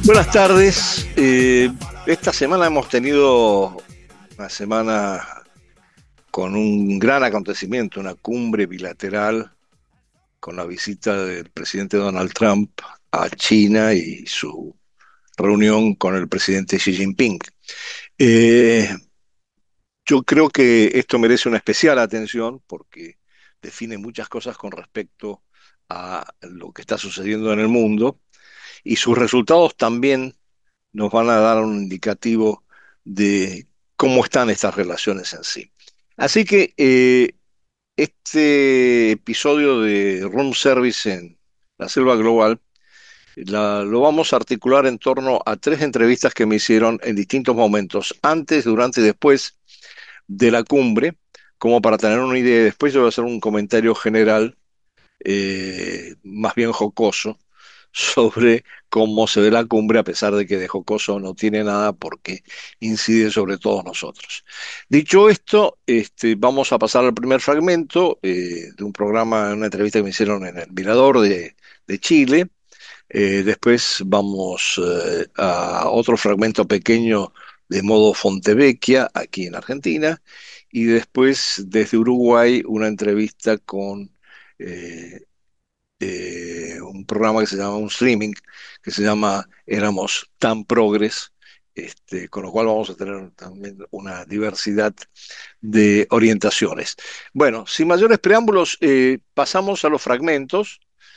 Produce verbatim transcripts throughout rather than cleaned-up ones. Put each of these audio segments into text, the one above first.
Buenas tardes. Eh, esta semana hemos tenido una semana con un gran acontecimiento, una cumbre bilateral con la visita del presidente Donald Trump a China y su reunión con el presidente Xi Jinping. Eh, yo creo que esto merece una especial atención porque define muchas cosas con respecto a lo que está sucediendo en el mundo y sus resultados también nos van a dar un indicativo de cómo están estas relaciones en sí. Así que eh, este episodio de Room Service en la Selva Global la- lo vamos a articular en torno a tres entrevistas que me hicieron en distintos momentos, antes, durante y después de la cumbre, como para tener una idea. Después yo voy a hacer un comentario general, eh, más bien jocoso, sobre cómo se ve la cumbre, a pesar de que de jocoso no tiene nada porque incide sobre todos nosotros. Dicho esto, este, vamos a pasar al primer fragmento eh, de un programa, una entrevista que me hicieron en el Mirador de, de Chile. Eh, después vamos eh, a otro fragmento pequeño de modo Fontevecchia, aquí en Argentina. Y después, desde Uruguay, una entrevista con eh, eh, un programa que se llama, un streaming, que se llama Éramos Tan Progres, este, con lo cual vamos a tener también una diversidad de orientaciones. Bueno, sin mayores preámbulos, eh, pasamos a los fragmentos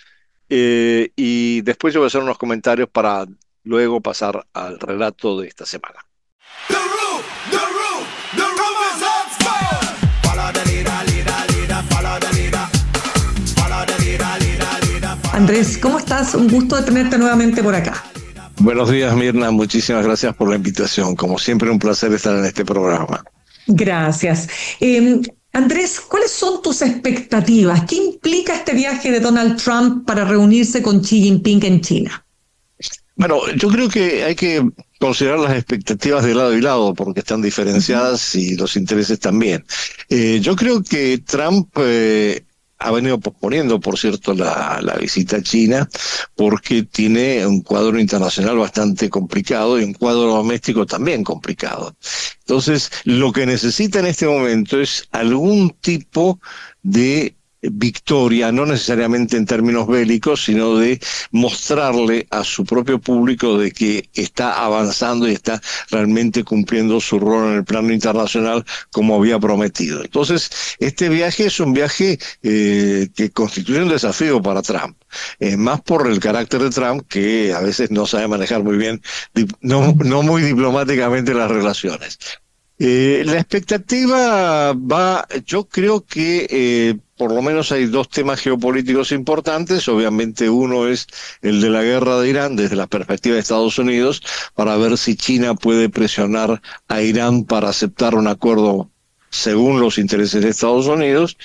eh, y después yo voy a hacer unos comentarios para luego pasar al relato de esta semana. The room, the room, the room is on fire. Follow the leader, leader, leader, follow the leader. Follow the leader, leader, leader. Andrés, ¿cómo estás? Un gusto de tenerte nuevamente por acá. Buenos días, Mirna. Muchísimas gracias por la invitación. Como siempre, un placer estar en este programa. Gracias. Eh, Andrés, ¿cuáles son tus expectativas? ¿Qué implica este viaje de Donald Trump para reunirse con Xi Jinping en China? Bueno, yo creo que hay que considerar las expectativas de lado y lado porque están diferenciadas y los intereses también. Eh, yo creo que Trump eh, ha venido posponiendo, por cierto, la, la visita a China porque tiene un cuadro internacional bastante complicado y un cuadro doméstico también complicado. Entonces, lo que necesita en este momento es algún tipo de victoria, no necesariamente en términos bélicos, sino de mostrarle a su propio público de que está avanzando y está realmente cumpliendo su rol en el plano internacional como había prometido. Entonces, este viaje es un viaje eh, que constituye un desafío para Trump, eh, más por el carácter de Trump, que a veces no sabe manejar muy bien, no, no muy diplomáticamente las relaciones. Eh, la expectativa va, yo creo que eh, por lo menos hay dos temas geopolíticos importantes. Obviamente uno es el de la guerra de Irán desde la perspectiva de Estados Unidos, para ver si China puede presionar a Irán para aceptar un acuerdo según los intereses de Estados Unidos.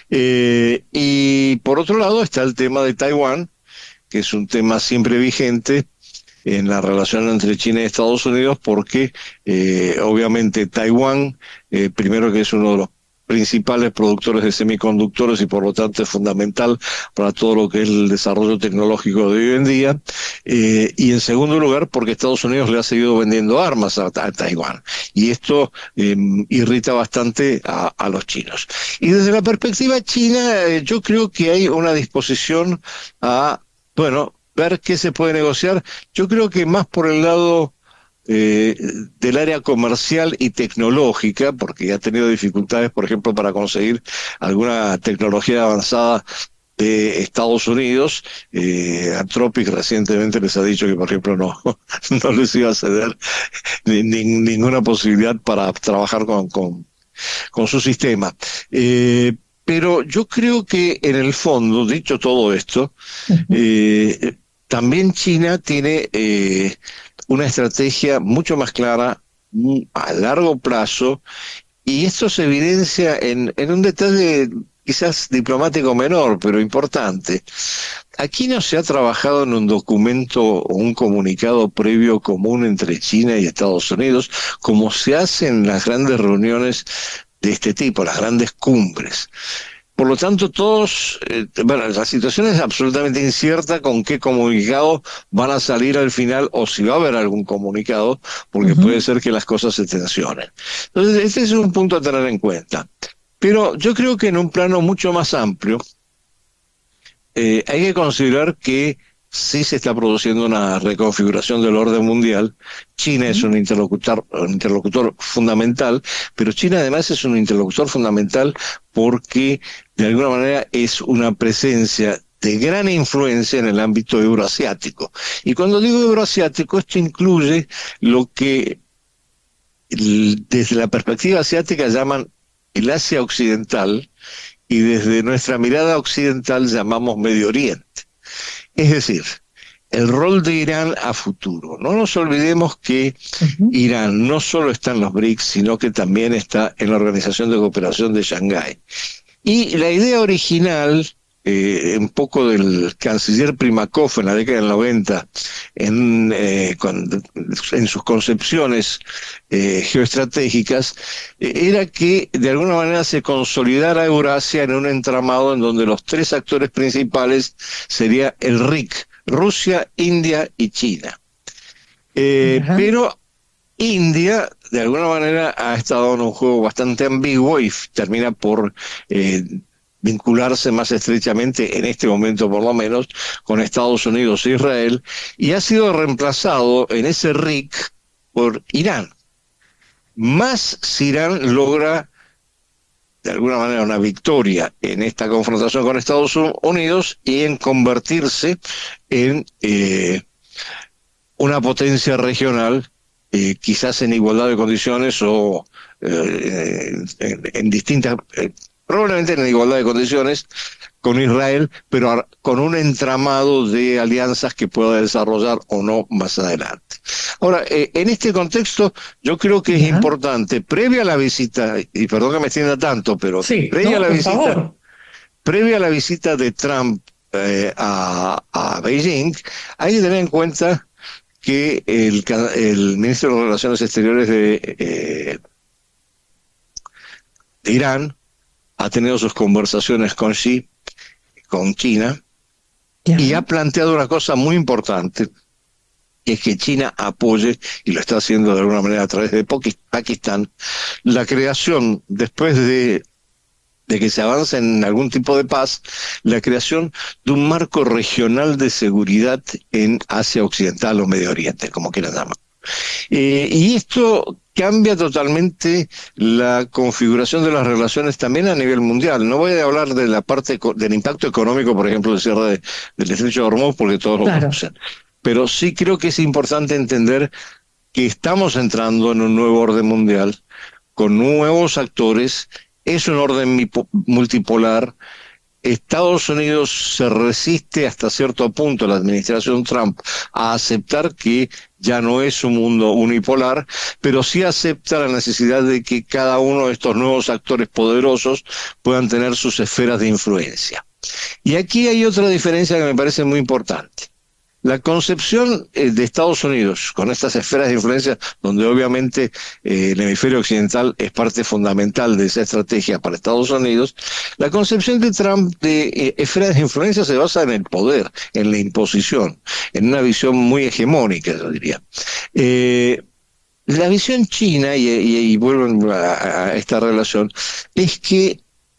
Eh, y por otro lado está el tema de Taiwán, que es un tema siempre vigente en la relación entre China y Estados Unidos, porque eh, obviamente Taiwán, eh, primero que es uno de los principales productores de semiconductores y por lo tanto es fundamental para todo lo que es el desarrollo tecnológico de hoy en día, eh, y en segundo lugar porque Estados Unidos le ha seguido vendiendo armas a, a Taiwán, y esto eh, irrita bastante a, a los chinos. Y desde la perspectiva china, eh, yo creo que hay una disposición a, bueno, ver qué se puede negociar. Yo creo que más por el lado eh, del área comercial y tecnológica, porque ha tenido dificultades, por ejemplo, para conseguir alguna tecnología avanzada de Estados Unidos. Eh, Anthropic recientemente les ha dicho que, por ejemplo, no, no les iba a ceder ni, ni, ninguna posibilidad para trabajar con, con, con su sistema. Eh, pero yo creo que en el fondo, dicho todo esto, eh, también China tiene eh, una estrategia mucho más clara a largo plazo, y esto se evidencia en, en un detalle quizás diplomático menor, pero importante. Aquí no se ha trabajado en un documento o un comunicado previo común entre China y Estados Unidos, como se hace en las grandes reuniones de este tipo, las grandes cumbres. Por lo tanto, todos, eh, bueno, la situación es absolutamente incierta con qué comunicado van a salir al final o si va a haber algún comunicado, porque Ujú. puede ser que las cosas se tensionen. Entonces, este es un punto a tener en cuenta. Pero yo creo que en un plano mucho más amplio, eh, hay que considerar que sí se está produciendo una reconfiguración del orden mundial. China es un interlocutor, un interlocutor fundamental, pero China además es un interlocutor fundamental porque de alguna manera es una presencia de gran influencia en el ámbito euroasiático. Y cuando digo euroasiático, esto incluye lo que desde la perspectiva asiática llaman el Asia Occidental y desde nuestra mirada occidental llamamos Medio Oriente. Es decir, el rol de Irán a futuro. No nos olvidemos que Ujú. Irán no solo está en los BRICS, sino que también está en la Organización de Cooperación de Shanghái. Y la idea original, eh, un poco del canciller Primakov en la década del noventa, en, eh, con, en sus concepciones eh, geoestratégicas, eh, era que de alguna manera se consolidara Eurasia en un entramado en donde los tres actores principales sería el R I C, Rusia, India y China. Eh, Ajá. pero India, de alguna manera, ha estado en un juego bastante ambiguo y f- termina por eh, vincularse más estrechamente, en este momento por lo menos, con Estados Unidos e Israel, y ha sido reemplazado en ese R I C por Irán. Más si Irán logra, de alguna manera, una victoria en esta confrontación con Estados Unidos y en convertirse en eh, una potencia regional, eh, quizás en igualdad de condiciones o eh, en, en distintas, eh, probablemente en igualdad de condiciones con Israel, pero ar- con un entramado de alianzas que pueda desarrollar o no más adelante. Ahora, eh, en este contexto, yo creo que es Ya. importante, previa a la visita, y perdón que me extienda tanto, pero Sí, previa a no, la por visita, favor. previa a la visita de Trump eh, a, a Beijing, hay que tener en cuenta que el, ca- el ministro de Relaciones Exteriores de, eh, de Irán ha tenido sus conversaciones con Xi, con China, Ya. y ha planteado una cosa muy importante, que es que China apoye, y lo está haciendo de alguna manera a través de Poqui- Pakistán, la creación, después de, de que se avance en algún tipo de paz, la creación de un marco regional de seguridad en Asia Occidental o Medio Oriente, como quieran llamar. Eh, y esto cambia totalmente la configuración de las relaciones también a nivel mundial. No voy a hablar de la parte eco- del impacto económico, por ejemplo, del cierre de- del estrecho de Hormuz, porque todos lo Claro. conocen. Pero sí creo que es importante entender que estamos entrando en un nuevo orden mundial con nuevos actores. Es un orden mipo- multipolar. Estados Unidos se resiste hasta cierto punto, la administración Trump, a aceptar que ya no es un mundo unipolar, pero sí acepta la necesidad de que cada uno de estos nuevos actores poderosos puedan tener sus esferas de influencia. Y aquí hay otra diferencia que me parece muy importante. La concepción eh, de Estados Unidos con estas esferas de influencia, donde obviamente eh, el hemisferio occidental es parte fundamental de esa estrategia para Estados Unidos, la concepción de Trump de eh, esferas de influencia se basa en el poder, en la imposición, en una visión muy hegemónica, yo diría. Eh, la visión china, y, y, y vuelvo a, a esta relación, es que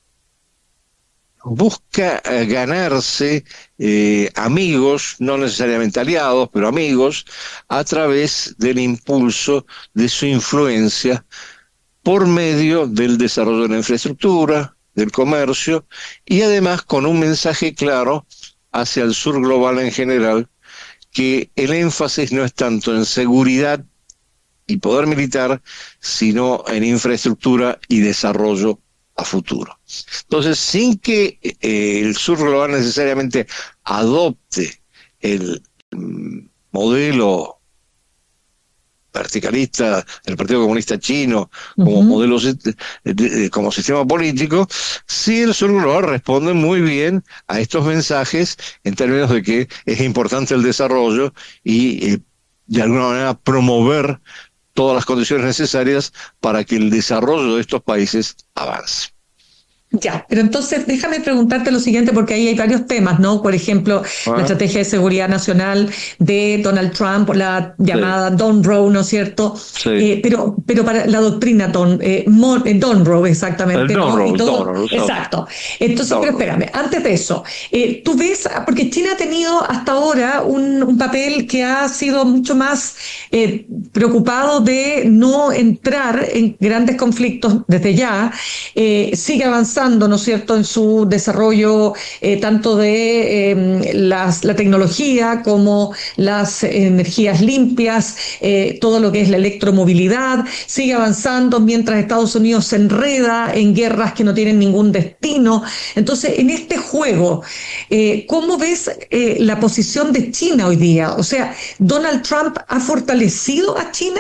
busca eh, ganarse eh, amigos, no necesariamente aliados, pero amigos, a través del impulso de su influencia por medio del desarrollo de la infraestructura, del comercio, y además con un mensaje claro hacia el sur global en general, que el énfasis no es tanto en seguridad y poder militar, sino en infraestructura y desarrollo a futuro. Entonces, sin que eh, el sur global necesariamente adopte el mm, modelo verticalista del Partido Comunista Chino como Ujú. modelo de- de- como sistema político, sí el sur global responde muy bien a estos mensajes en términos de que es importante el desarrollo y eh, de alguna manera promover todas las condiciones necesarias para que el desarrollo de estos países avance. Ya, pero entonces déjame preguntarte lo siguiente, porque ahí hay varios temas, ¿no? Por ejemplo, Ah, la estrategia de seguridad nacional de Donald Trump, la llamada sí, Don't Row, ¿no es cierto? sí. Eh, pero, pero para la doctrina Don, eh, Mo- eh, Don't Row, El exactamente, ¿no? Y Donald, todo, Donald, exacto. Entonces, pero Donald. espérame, antes de eso, eh, tú ves, porque China ha tenido hasta ahora un, un papel que ha sido mucho más eh, preocupado de no entrar en grandes conflictos desde ya, eh, sigue avanzando, ¿no es cierto?, en su desarrollo eh, tanto de eh, las, la tecnología como las energías limpias, eh, todo lo que es la electromovilidad, sigue avanzando mientras Estados Unidos se enreda en guerras que no tienen ningún destino. Entonces, en este juego, eh, ¿cómo ves eh, la posición de China hoy día? O sea, ¿Donald Trump ha fortalecido a China?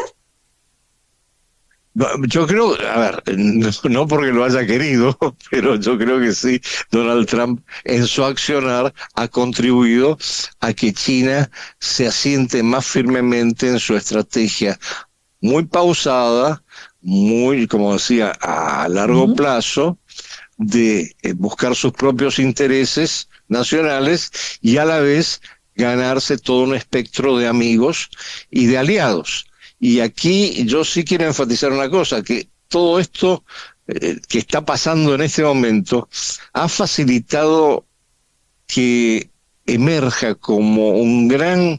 No, yo creo, a ver, no, no porque lo haya querido, pero yo creo que sí, Donald Trump en su accionar ha contribuido a que China se asiente más firmemente en su estrategia muy pausada, muy, como decía, a largo Ujú. plazo, de eh, buscar sus propios intereses nacionales y a la vez ganarse todo un espectro de amigos y de aliados. Y aquí yo sí quiero enfatizar una cosa, que todo esto eh, que está pasando en este momento ha facilitado que emerja como un gran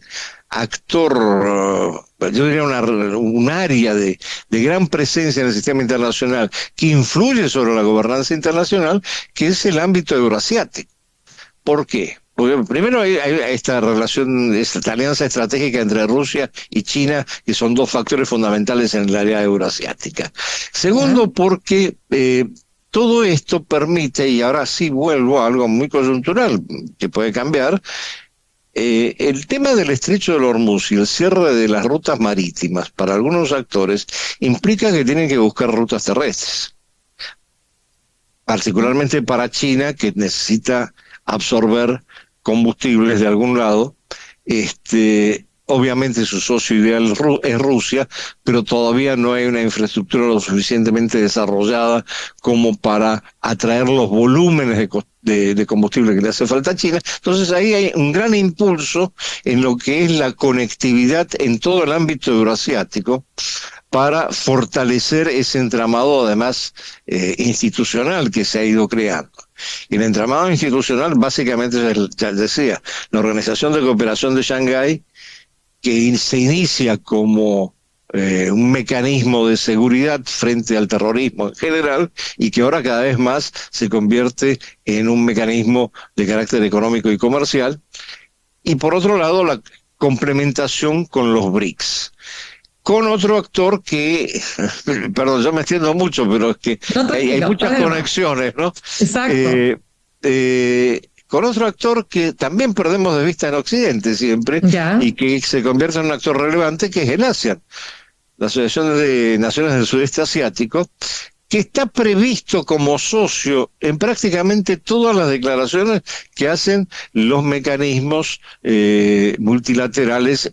actor, eh, yo diría una, un área de, de gran presencia en el sistema internacional que influye sobre la gobernanza internacional, que es el ámbito euroasiático. ¿Por qué? Porque primero hay, hay esta relación, esta alianza estratégica entre Rusia y China, que son dos factores fundamentales en el área euroasiática. ¿Ya? Segundo, porque eh, todo esto permite, y ahora sí vuelvo a algo muy coyuntural, que puede cambiar, eh, el tema del estrecho del Hormuz y el cierre de las rutas marítimas para algunos actores implica que tienen que buscar rutas terrestres, particularmente para China, que necesita absorber combustibles de algún lado. Este, obviamente su socio ideal es Rusia, pero todavía no hay una infraestructura lo suficientemente desarrollada como para atraer los volúmenes de, de, de combustible que le hace falta a China. Entonces ahí hay un gran impulso en lo que es la conectividad en todo el ámbito euroasiático, para fortalecer ese entramado, además, eh, institucional que se ha ido creando. Y el entramado institucional, básicamente, ya decía, la Organización de Cooperación de Shanghái, que se inicia como eh, un mecanismo de seguridad frente al terrorismo en general, y que ahora cada vez más se convierte en un mecanismo de carácter económico y comercial. Y por otro lado, la complementación con los BRICS, con otro actor que, perdón, yo me extiendo mucho, pero es que No, hay, hay tranquilo, muchas dale nomás. conexiones, ¿no? Exacto. Eh, eh, con otro actor que también perdemos de vista en Occidente siempre, Ya. y que se convierte en un actor relevante, que es el ASEAN, la Asociación de Naciones del Sudeste Asiático, que está previsto como socio en prácticamente todas las declaraciones que hacen los mecanismos eh, multilaterales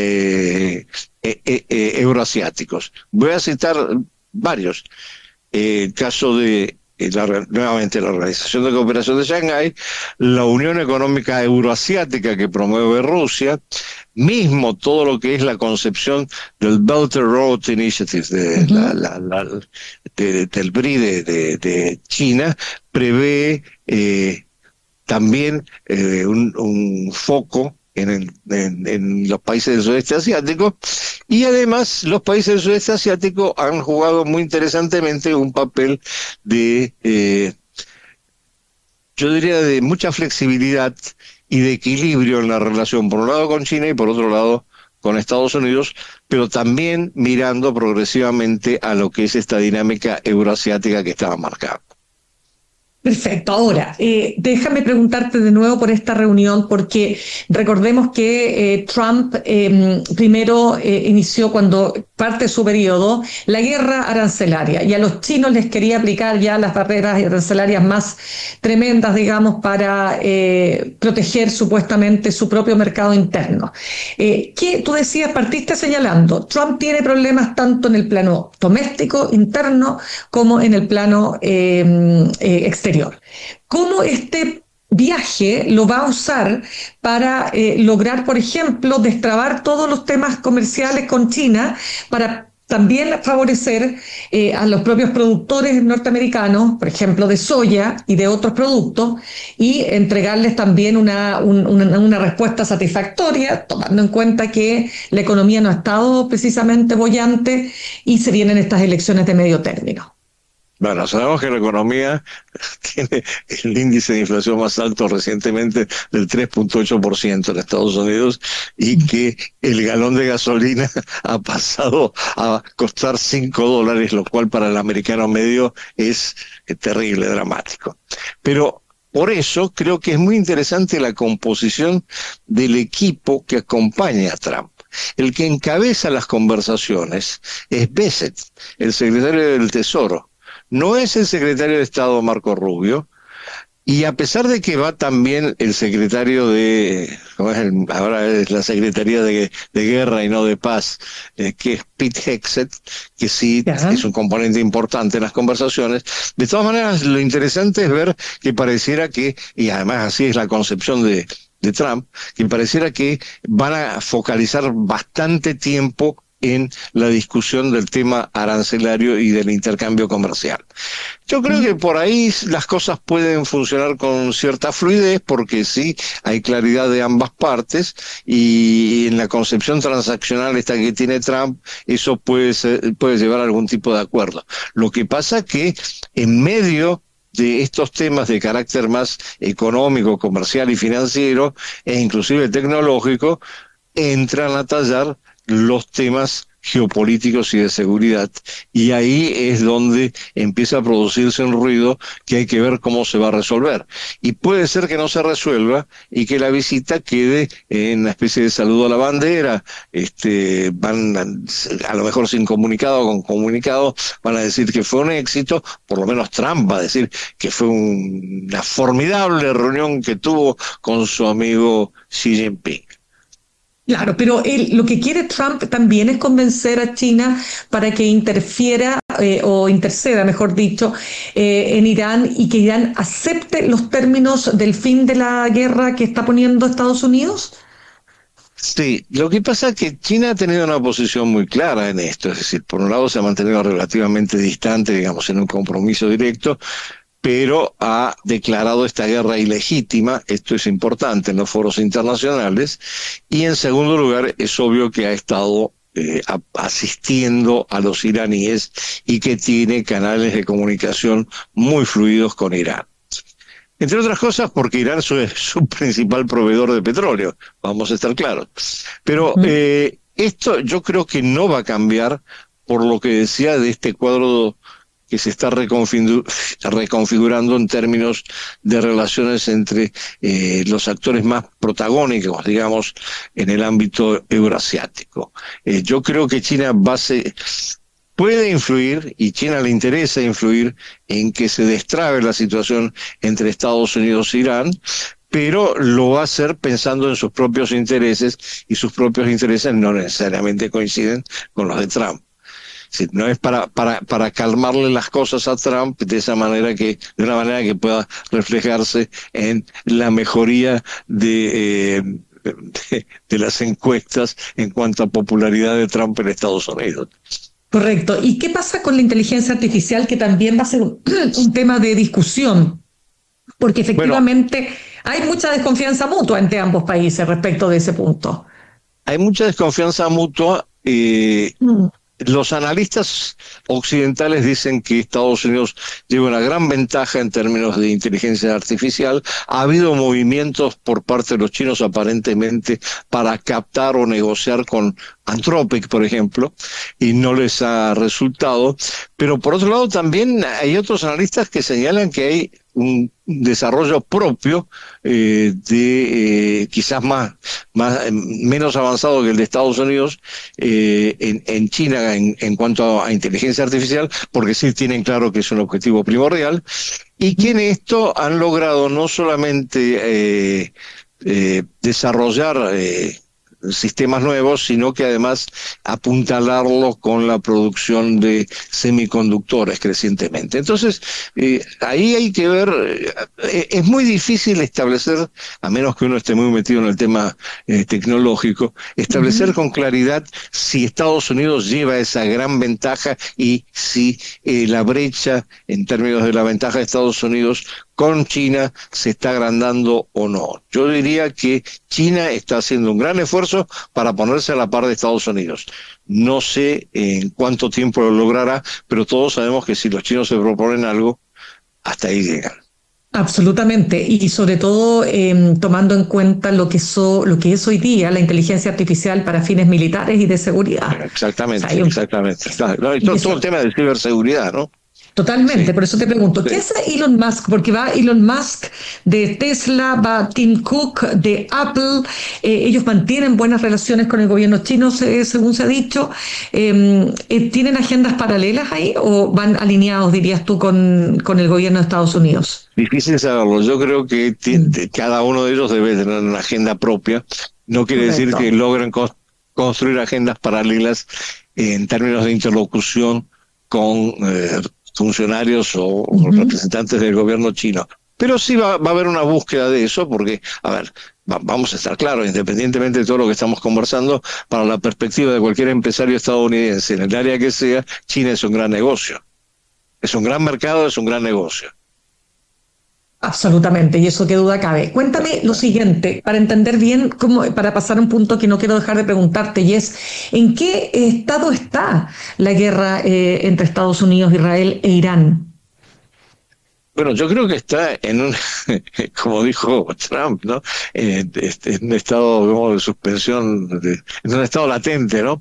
eh, eh, eh, eh, euroasiáticos. Voy a citar varios. Eh, el caso de eh, la, nuevamente la Organización de Cooperación de Shanghái, la Unión Económica Euroasiática que promueve Rusia, mismo todo lo que es la concepción del Belt and Road Initiative, de la, Ujú. la, la, de, del B R I de, de, de China, prevé eh, también eh, un, un foco en, el, en, en los países del sudeste asiático, y además los países del sudeste asiático han jugado muy interesantemente un papel de, eh, yo diría, de mucha flexibilidad y de equilibrio en la relación, por un lado con China y por otro lado con Estados Unidos, pero también mirando progresivamente a lo que es esta dinámica euroasiática que estaba marcada. Perfecto. Ahora, eh, déjame preguntarte de nuevo por esta reunión, porque recordemos que eh, Trump eh, primero eh, inició, cuando parte de su periodo, la guerra arancelaria, y a los chinos les quería aplicar ya las barreras arancelarias más tremendas, digamos, para eh, proteger supuestamente su propio mercado interno. Eh, ¿qué tú decías, partiste señalando? Trump tiene problemas tanto en el plano doméstico, interno, como en el plano eh, eh, exterior. exterior. ¿Cómo este viaje lo va a usar para eh, lograr, por ejemplo, destrabar todos los temas comerciales con China, para también favorecer eh, a los propios productores norteamericanos, por ejemplo, de soya y de otros productos, y entregarles también una, un, una, una respuesta satisfactoria, tomando en cuenta que la economía no ha estado precisamente boyante y se vienen estas elecciones de medio término? Bueno, sabemos que la economía tiene el índice de inflación más alto recientemente del tres punto ocho por ciento en Estados Unidos, y que el galón de gasolina ha pasado a costar cinco dólares, lo cual para el americano medio es terrible, dramático. Pero por eso creo que es muy interesante la composición del equipo que acompaña a Trump. El que encabeza las conversaciones es Bassett, el secretario del Tesoro. No es el secretario de Estado Marco Rubio, y a pesar de que va también el secretario de, ¿cómo es el, ahora es la Secretaría de, de Guerra y no de Paz, eh, que es Pete Hegseth, que sí Ajá. es un componente importante en las conversaciones. De todas maneras, lo interesante es ver que pareciera que, y además así es la concepción de, de Trump, que pareciera que van a focalizar bastante tiempo en la discusión del tema arancelario y del intercambio comercial. Yo creo que por ahí las cosas pueden funcionar con cierta fluidez, porque sí hay claridad de ambas partes, y en la concepción transaccional esta que tiene Trump, eso puede ser, puede llevar a algún tipo de acuerdo. Lo que pasa que en medio de estos temas de carácter más económico, comercial y financiero, e inclusive tecnológico, entran a tallar los temas geopolíticos y de seguridad, y ahí es donde empieza a producirse un ruido que hay que ver cómo se va a resolver. Y puede ser que no se resuelva y que la visita quede en una especie de saludo a la bandera, este, van a, a lo mejor sin comunicado o con comunicado, van a decir que fue un éxito, por lo menos Trump va a decir que fue un, una formidable reunión que tuvo con su amigo Xi Jinping. Claro, pero él, lo que quiere Trump también es convencer a China para que interfiera eh, o interceda, mejor dicho, eh, en Irán, y que Irán acepte los términos del fin de la guerra que está poniendo Estados Unidos. Sí, lo que pasa es que China ha tenido una posición muy clara en esto, es decir, por un lado se ha mantenido relativamente distante, digamos, en un compromiso directo, pero ha declarado esta guerra ilegítima, esto es importante en los foros internacionales, y en segundo lugar es obvio que ha estado eh, a, asistiendo a los iraníes y que tiene canales de comunicación muy fluidos con Irán. Entre otras cosas porque Irán es su, su principal proveedor de petróleo, vamos a estar claros. Pero eh, esto yo creo que no va a cambiar, por lo que decía de este cuadro que se está reconfigurando en términos de relaciones entre eh, los actores más protagónicos, digamos, en el ámbito euroasiático. Eh, yo creo que China va a ser, puede influir, y China le interesa influir en que se destrabe la situación entre Estados Unidos e Irán, pero lo va a hacer pensando en sus propios intereses, y sus propios intereses no necesariamente coinciden con los de Trump. Sí, no es para, para, para calmarle las cosas a Trump de esa manera, que, de una manera que pueda reflejarse en la mejoría de, eh, de, de las encuestas en cuanto a popularidad de Trump en Estados Unidos. Correcto. ¿Y qué pasa con la inteligencia artificial, que también va a ser un, un tema de discusión? Porque efectivamente bueno, hay mucha desconfianza mutua entre ambos países respecto de ese punto. Hay mucha desconfianza mutua. Eh, mm. Los analistas occidentales dicen que Estados Unidos lleva una gran ventaja en términos de inteligencia artificial. Ha habido movimientos por parte de los chinos aparentemente para captar o negociar con Anthropic, por ejemplo, y no les ha resultado. Pero por otro lado también hay otros analistas que señalan que hay un desarrollo propio eh, de eh, quizás más, más menos avanzado que el de Estados Unidos eh, en, en China en, en cuanto a, a inteligencia artificial, porque sí tienen claro que es un objetivo primordial, y que en esto han logrado no solamente eh, eh, desarrollar eh, sistemas nuevos, sino que además apuntalarlo con la producción de semiconductores crecientemente. Entonces, eh, ahí hay que ver, eh, es muy difícil establecer, a menos que uno esté muy metido en el tema eh, tecnológico, establecer uh-huh. con claridad si Estados Unidos lleva esa gran ventaja y si eh, la brecha en términos de la ventaja de Estados Unidos con China se está agrandando o no. Yo diría que China está haciendo un gran esfuerzo para ponerse a la par de Estados Unidos. No sé en cuánto tiempo lo logrará, pero todos sabemos que si los chinos se proponen algo, hasta ahí llegan. Absolutamente, y sobre todo eh, tomando en cuenta lo que, so, lo que es hoy día la inteligencia artificial para fines militares y de seguridad. Exactamente, o sea, un... exactamente. No, y todo, todo el tema de ciberseguridad, ¿no? Totalmente, sí. Por eso te pregunto, sí. ¿Qué hace Elon Musk? Porque va Elon Musk de Tesla, va Tim Cook de Apple, eh, ellos mantienen buenas relaciones con el gobierno chino, eh, según se ha dicho. Eh, ¿Tienen agendas paralelas ahí o van alineados, dirías tú, con, con el gobierno de Estados Unidos? Difícil saberlo, yo creo que t- t- cada uno de ellos debe tener una agenda propia, no quiere Correcto. decir que logren co- construir agendas paralelas en términos de interlocución con eh, funcionarios o, uh-huh. o representantes del gobierno chino. Pero sí va, va a haber una búsqueda de eso, porque, a ver, va, vamos a estar claros, independientemente de todo lo que estamos conversando, para la perspectiva de cualquier empresario estadounidense, en el área que sea, China es un gran negocio. Es un gran mercado, es un gran negocio. Absolutamente, y eso qué duda cabe. Cuéntame lo siguiente, para entender bien, cómo, para pasar a un punto que no quiero dejar de preguntarte, y es, ¿en qué estado está la guerra eh, entre Estados Unidos, Israel e Irán? Bueno, yo creo que está en un, como dijo Trump, ¿no? En, en un estado, digamos, de suspensión, de, en un estado latente, ¿no?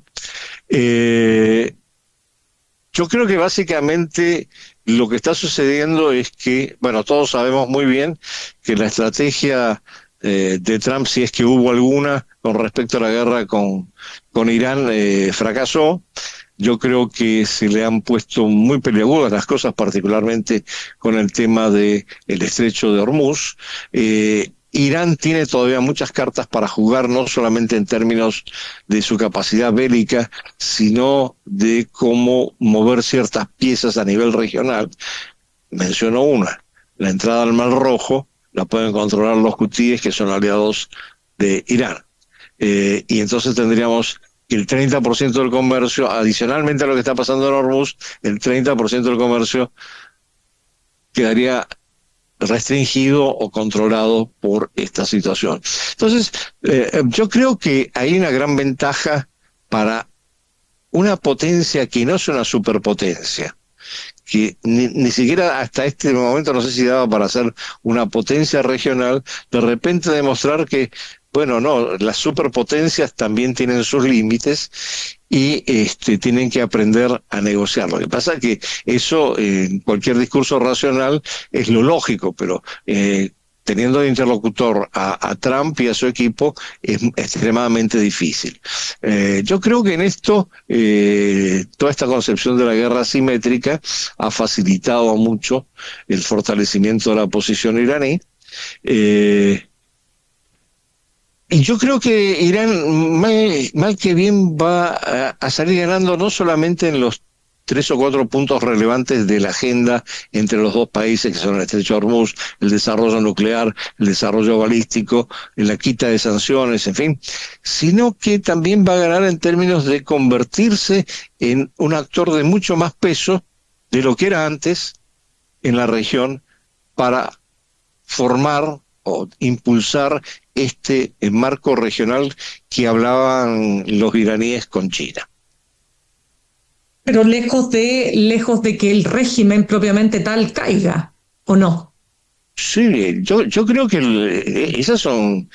Eh, yo creo que básicamente lo que está sucediendo es que, bueno, todos sabemos muy bien que la estrategia eh, de Trump, si es que hubo alguna con respecto a la guerra con, con Irán, eh, fracasó. Yo creo que se le han puesto muy peliagudas las cosas, particularmente con el tema de el estrecho de Hormuz. Eh, Irán tiene todavía muchas cartas para jugar, no solamente en términos de su capacidad bélica, sino de cómo mover ciertas piezas a nivel regional. Menciono una, la entrada al Mar Rojo la pueden controlar los hutíes, que son aliados de Irán. Eh, y entonces tendríamos el treinta por ciento del comercio, adicionalmente a lo que está pasando en Hormuz, el treinta por ciento del comercio quedaría restringido o controlado por esta situación. Entonces, eh, yo creo que hay una gran ventaja para una potencia que no es una superpotencia, que ni, ni siquiera hasta este momento no sé si daba para ser una potencia regional, de repente demostrar que, bueno, no, las superpotencias también tienen sus límites y este, tienen que aprender a negociar. Lo que pasa es que eso, eh, en cualquier discurso racional, es lo lógico, pero eh, teniendo de interlocutor a, a Trump y a su equipo, es extremadamente difícil. Eh, yo creo que en esto, eh, toda esta concepción de la guerra asimétrica ha facilitado mucho el fortalecimiento de la posición iraní. Eh, Y yo creo que Irán, mal, mal que bien, va a, a salir ganando no solamente en los tres o cuatro puntos relevantes de la agenda entre los dos países, que son el estrecho de Hormuz, el desarrollo nuclear, el desarrollo balístico, la quita de sanciones, en fin, sino que también va a ganar en términos de convertirse en un actor de mucho más peso de lo que era antes en la región para formar o impulsar este marco regional que hablaban los iraníes con China. Pero lejos de lejos de que el régimen propiamente tal caiga, ¿o no? Sí, yo yo creo que el, esas son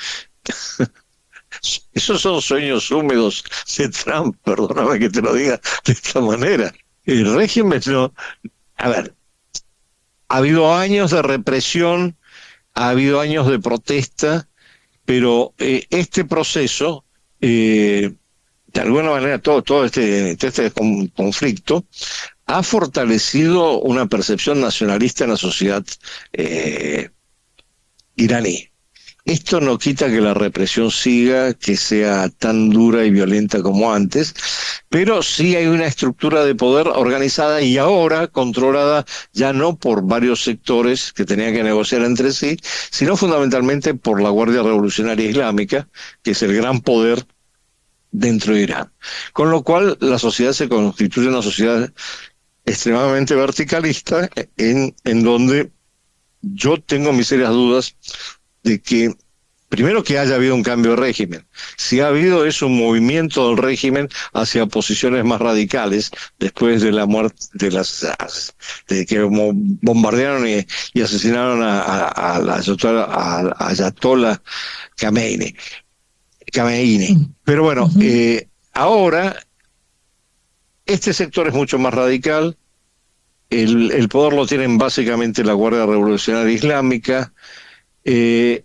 esos son sueños húmedos de Trump, perdóname que te lo diga de esta manera. El régimen no, a ver, ha habido años de represión, ha habido años de protesta, pero eh, este proceso, eh, de alguna manera, todo, todo este, este conflicto ha fortalecido una percepción nacionalista en la sociedad eh, iraní. Esto no quita que la represión siga, que sea tan dura y violenta como antes, pero sí hay una estructura de poder organizada y ahora controlada ya no por varios sectores que tenían que negociar entre sí, sino fundamentalmente por la Guardia Revolucionaria Islámica, que es el gran poder dentro de Irán. Con lo cual la sociedad se constituye una sociedad extremadamente verticalista en, en donde yo tengo mis serias dudas de que, primero, que haya habido un cambio de régimen. Si ha habido es un movimiento del régimen hacia posiciones más radicales después de la muerte de las de que bombardearon y, y asesinaron a, a, a la Ayatollah, a Ayatollah Khamenei. Khamenei. Pero bueno, uh-huh. eh, ahora este sector es mucho más radical. El, el poder lo tienen básicamente la Guardia Revolucionaria Islámica. Eh,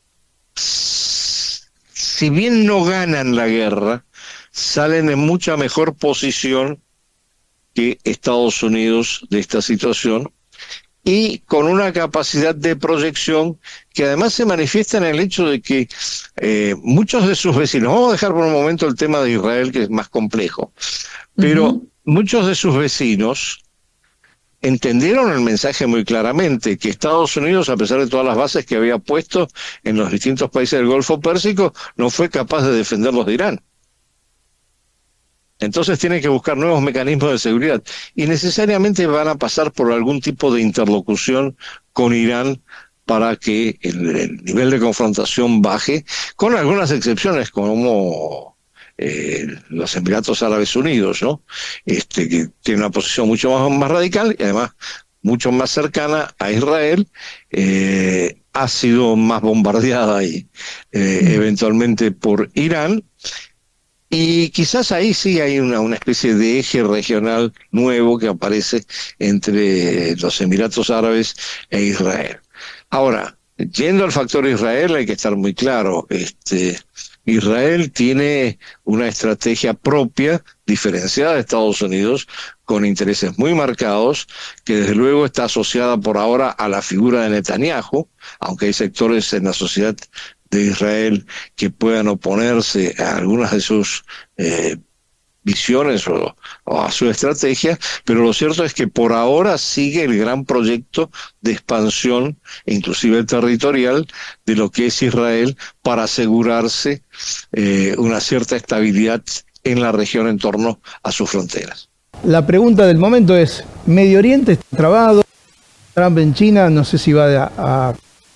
si bien no ganan la guerra, salen en mucha mejor posición que Estados Unidos de esta situación y con una capacidad de proyección que además se manifiesta en el hecho de que eh, muchos de sus vecinos, vamos a dejar por un momento el tema de Israel que es más complejo, pero uh-huh. muchos de sus vecinos entendieron el mensaje muy claramente, que Estados Unidos, a pesar de todas las bases que había puesto en los distintos países del Golfo Pérsico, no fue capaz de defenderlos de Irán. Entonces tienen que buscar nuevos mecanismos de seguridad y necesariamente van a pasar por algún tipo de interlocución con Irán para que el, el nivel de confrontación baje, con algunas excepciones como Eh, los Emiratos Árabes Unidos, ¿no? Este, que tiene una posición mucho más, más radical y además mucho más cercana a Israel, eh, ha sido más bombardeada y eh, mm. eventualmente por Irán, y quizás ahí sí hay una, una especie de eje regional nuevo que aparece entre los Emiratos Árabes e Israel. Ahora, yendo al factor Israel, hay que estar muy claro, este Israel tiene una estrategia propia, diferenciada de Estados Unidos, con intereses muy marcados, que desde luego está asociada por ahora a la figura de Netanyahu, aunque hay sectores en la sociedad de Israel que puedan oponerse a algunas de sus eh, visiones o, o a su estrategia, pero lo cierto es que por ahora sigue el gran proyecto de expansión, inclusive territorial, de lo que es Israel para asegurarse eh, una cierta estabilidad en la región en torno a sus fronteras. La pregunta del momento es, Medio Oriente está trabado, Trump en China, no sé si va a, a...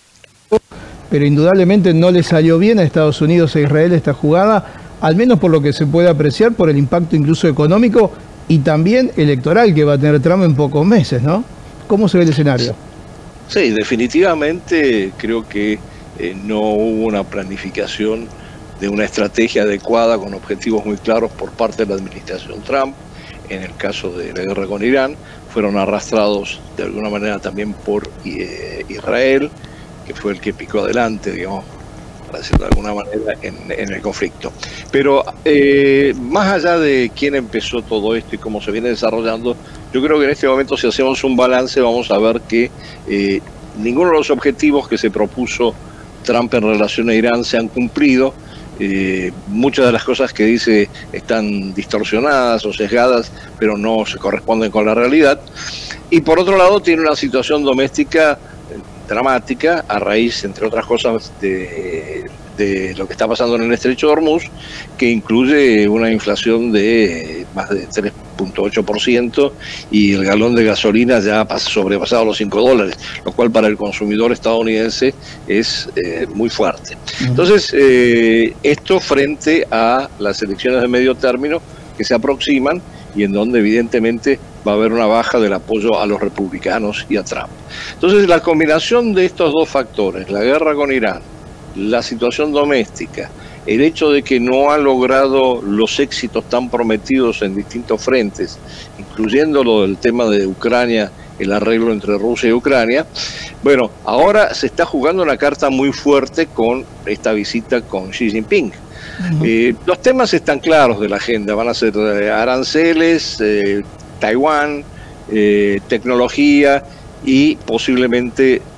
pero indudablemente no le salió bien a Estados Unidos e Israel esta jugada, al menos por lo que se puede apreciar, por el impacto incluso económico y también electoral que va a tener Trump en pocos meses, ¿no? ¿Cómo se ve el escenario? Sí, definitivamente creo que eh, no hubo una planificación de una estrategia adecuada con objetivos muy claros por parte de la administración Trump. En el caso de la guerra con Irán, fueron arrastrados de alguna manera también por eh, Israel, que fue el que picó adelante, digamos, para decirlo de alguna manera, en, en el conflicto. Pero eh, más allá de quién empezó todo esto y cómo se viene desarrollando, yo creo que en este momento, si hacemos un balance, vamos a ver que eh, ninguno de los objetivos que se propuso Trump en relación a Irán se han cumplido. Eh, muchas de las cosas que dice están distorsionadas o sesgadas, pero no se corresponden con la realidad. Y por otro lado, tiene una situación doméstica dramática a raíz, entre otras cosas, de, de lo que está pasando en el estrecho de Hormuz, que incluye una inflación de más de tres punto ocho por ciento y el galón de gasolina ya ha sobrepasado los cinco dólares, lo cual para el consumidor estadounidense es eh, muy fuerte. Entonces, eh, esto frente a las elecciones de medio término que se aproximan y en donde evidentemente va a haber una baja del apoyo a los republicanos y a Trump. Entonces, la combinación de estos dos factores, la guerra con Irán, la situación doméstica, el hecho de que no ha logrado los éxitos tan prometidos en distintos frentes, incluyendo lo del tema de Ucrania, el arreglo entre Rusia y Ucrania, bueno, ahora se está jugando una carta muy fuerte con esta visita con Xi Jinping. Uh-huh. Eh, los temas están claros de la agenda, van a ser eh, aranceles, eh, Taiwán, eh, tecnología y posiblemente